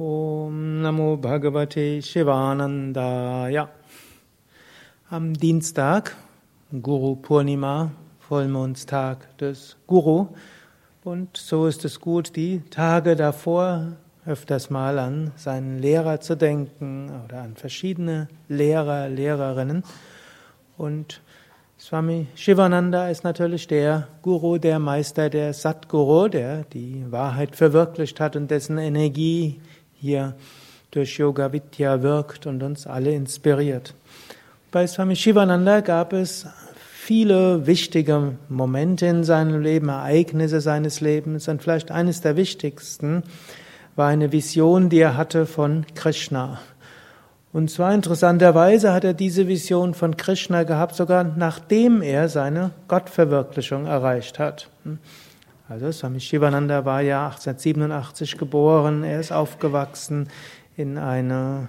Om Namo Bhagavate Shivanandaya. Am Dienstag, Guru Purnima, Vollmondstag des Guru. Und so ist es gut, die Tage davor öfters mal an seinen Lehrer zu denken oder an verschiedene Lehrer, Lehrerinnen. Und Swami Shivananda ist natürlich der Guru, der Meister, der Satguru, der die Wahrheit verwirklicht hat und dessen Energie hier durch Yoga Vidya wirkt und uns alle inspiriert. Bei Swami Shivananda gab es viele wichtige Momente in seinem Leben, Ereignisse seines Lebens, und vielleicht eines der wichtigsten war eine Vision, die er hatte von Krishna. Und zwar interessanterweise hat er diese Vision von Krishna gehabt, sogar nachdem er seine Gottverwirklichung erreicht hat. Also Swami Shivananda war ja 1887 geboren, er ist aufgewachsen in einer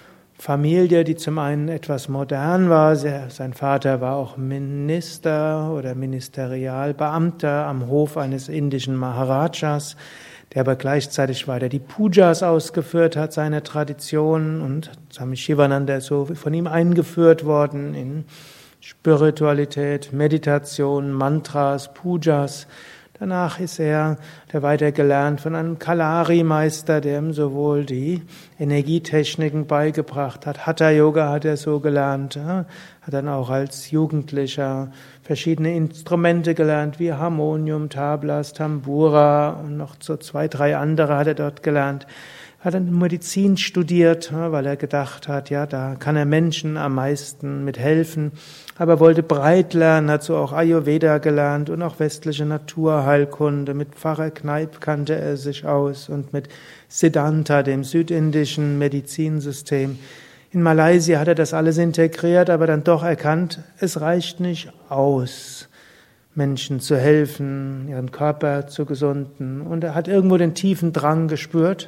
Familie, die zum einen etwas modern war. Sein Vater war auch Minister oder Ministerialbeamter am Hof eines indischen Maharajas, der aber gleichzeitig weiter die Pujas ausgeführt hat, seine Tradition. Und Swami Shivananda ist so von ihm eingeführt worden in Spiritualität, Meditation, Mantras, Pujas. Danach hat er weiter gelernt von einem Kalari-Meister, der ihm sowohl die Energietechniken beigebracht hat. Hatha-Yoga hat er so gelernt. Hat dann auch als Jugendlicher verschiedene Instrumente gelernt, wie Harmonium, Tablas, Tambura und noch so 2, 3 andere hat er dort gelernt. Hat dann Medizin studiert, weil er gedacht hat, ja, da kann er Menschen am meisten mithelfen. Aber wollte breit lernen, hat so auch Ayurveda gelernt und auch westliche Naturheilkunde. Mit Pfarrer Kneipp kannte er sich aus und mit Siddhanta, dem südindischen Medizinsystem. In Malaysia hat er das alles integriert, aber dann doch erkannt, es reicht nicht aus, Menschen zu helfen, ihren Körper zu gesunden. Und er hat irgendwo den tiefen Drang gespürt,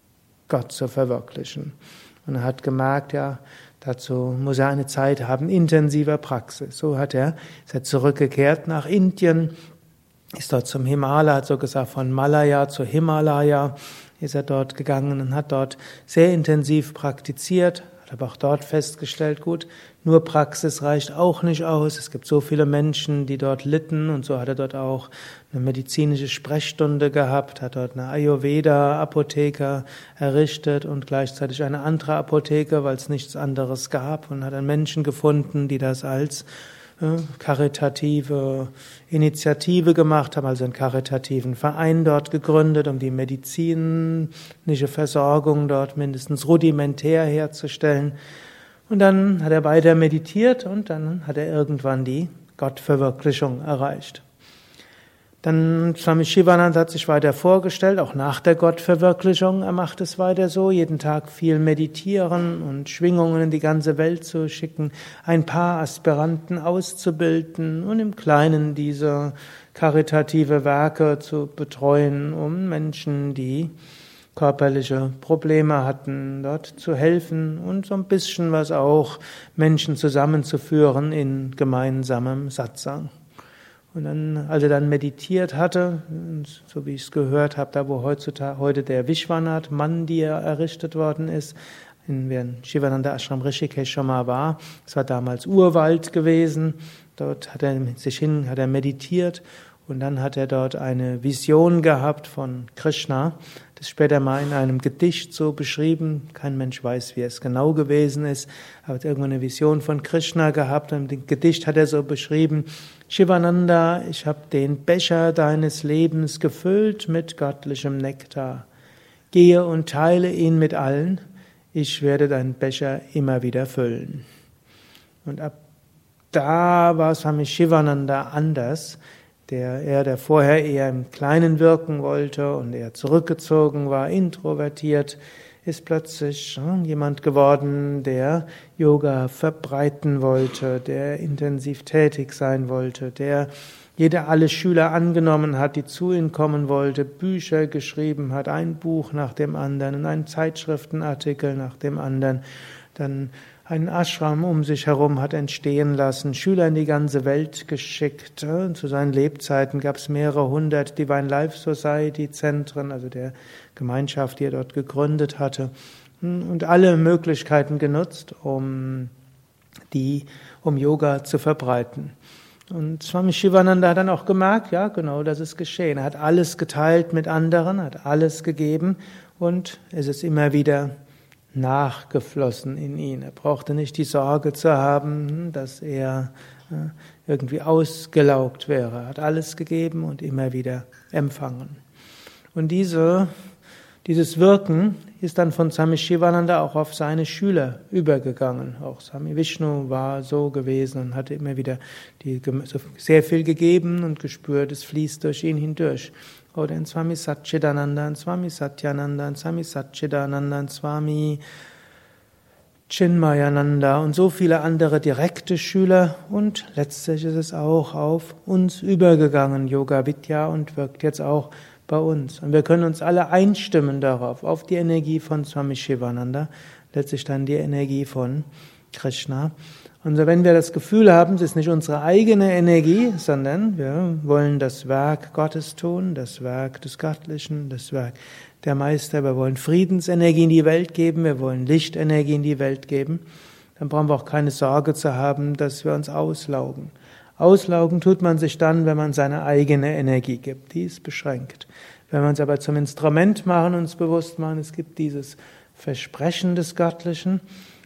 Gott zu verwirklichen. Und er hat gemerkt, ja, dazu muss er eine Zeit haben, intensiver Praxis. So ist er zurückgekehrt nach Indien, ist dort zum Himalaya, hat so gesagt, von Malaya zu Himalaya ist er dort gegangen und hat dort sehr intensiv praktiziert, hat aber auch dort festgestellt, gut, nur Praxis reicht auch nicht aus. Es gibt so viele Menschen, die dort litten, und so hat er dort auch eine medizinische Sprechstunde gehabt, hat dort eine Ayurveda-Apotheke errichtet und gleichzeitig eine andere Apotheke, weil es nichts anderes gab, und hat dann Menschen gefunden, die das als karitative Initiative gemacht haben, also einen karitativen Verein dort gegründet, um die medizinische Versorgung dort mindestens rudimentär herzustellen. Und dann hat er weiter meditiert und dann hat er irgendwann die Gottverwirklichung erreicht. Dann Swami Shivananda hat sich weiter vorgestellt, auch nach der Gottverwirklichung, er macht es weiter so, jeden Tag viel meditieren und Schwingungen in die ganze Welt zu schicken, ein paar Aspiranten auszubilden und im Kleinen diese karitative Werke zu betreuen, um Menschen, die körperliche Probleme hatten, dort zu helfen und so ein bisschen was auch Menschen zusammenzuführen in gemeinsamem Satsang. Und dann, als er dann meditiert hatte, so wie ich es gehört habe, da wo heute der Vishwanath Mandir errichtet worden ist, während Shivananda Ashram Rishikesh schon mal war, es war damals Urwald gewesen, dort hat er meditiert und dann hat er dort eine Vision gehabt von Krishna, das später mal in einem Gedicht so beschrieben, kein Mensch weiß, wie es genau gewesen ist, er hat irgendwann eine Vision von Krishna gehabt und im Gedicht hat er so beschrieben, Shivananda, ich habe den Becher deines Lebens gefüllt mit göttlichem Nektar. Gehe und teile ihn mit allen, ich werde deinen Becher immer wieder füllen. Und ab da war Swami Shivananda anders, der vorher eher im Kleinen wirken wollte und eher zurückgezogen war, introvertiert, ist plötzlich jemand geworden, der Yoga verbreiten wollte, der intensiv tätig sein wollte, der alle Schüler angenommen hat, die zu ihm kommen wollte, Bücher geschrieben hat, ein Buch nach dem anderen, einen Zeitschriftenartikel nach dem anderen. Dann einen Ashram um sich herum hat entstehen lassen, Schüler in die ganze Welt geschickt. Zu seinen Lebzeiten gab es mehrere hundert Divine Life Society Zentren, also der Gemeinschaft, die er dort gegründet hatte, und alle Möglichkeiten genutzt, um Yoga zu verbreiten. Und Swami Shivananda hat dann auch gemerkt, ja, genau, das ist geschehen. Er hat alles geteilt mit anderen, hat alles gegeben und es ist immer wieder nachgeflossen in ihn. Er brauchte nicht die Sorge zu haben, dass er irgendwie ausgelaugt wäre. Er hat alles gegeben und immer wieder empfangen. Und dieses Wirken ist dann von Swami Shivananda auch auf seine Schüler übergegangen. Auch Swami Vishnu war so gewesen und hatte immer wieder sehr viel gegeben und gespürt, es fließt durch ihn hindurch. Oder in Swami Satchidananda, in Swami Satyananda, in Swami Satchidananda, in Swami Chinmayananda und so viele andere direkte Schüler. Und letztlich ist es auch auf uns übergegangen, Yoga Vidya, und wirkt jetzt auch bei uns. Und wir können uns alle einstimmen darauf, auf die Energie von Swami Shivananda, letztlich dann die Energie von Krishna. Und so, wenn wir das Gefühl haben, es ist nicht unsere eigene Energie, sondern wir wollen das Werk Gottes tun, das Werk des Göttlichen, das Werk der Meister, wir wollen Friedensenergie in die Welt geben, wir wollen Lichtenergie in die Welt geben, dann brauchen wir auch keine Sorge zu haben, dass wir uns auslaugen. Auslaugen tut man sich dann, wenn man seine eigene Energie gibt, die ist beschränkt. Wenn wir uns aber zum Instrument machen und uns bewusst machen, es gibt dieses Versprechen des Göttlichen,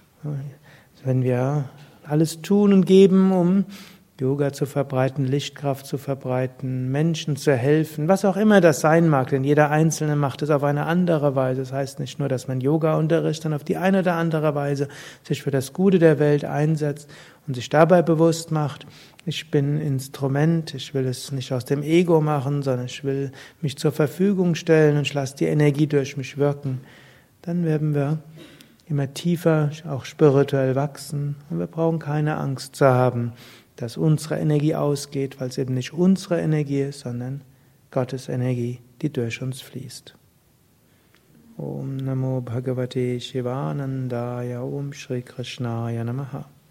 wenn wir alles tun und geben, um Yoga zu verbreiten, Lichtkraft zu verbreiten, Menschen zu helfen, was auch immer das sein mag, denn jeder Einzelne macht es auf eine andere Weise. Das heißt nicht nur, dass man Yoga unterrichtet und auf die eine oder andere Weise sich für das Gute der Welt einsetzt und sich dabei bewusst macht, ich bin Instrument, ich will es nicht aus dem Ego machen, sondern ich will mich zur Verfügung stellen und ich lasse die Energie durch mich wirken. Dann werden wir immer tiefer, auch spirituell wachsen und wir brauchen keine Angst zu haben, dass unsere Energie ausgeht, weil es eben nicht unsere Energie ist, sondern Gottes Energie, die durch uns fließt. Om Namo Bhagavate Shivanandaya Om Shri Krishnaya Namaha.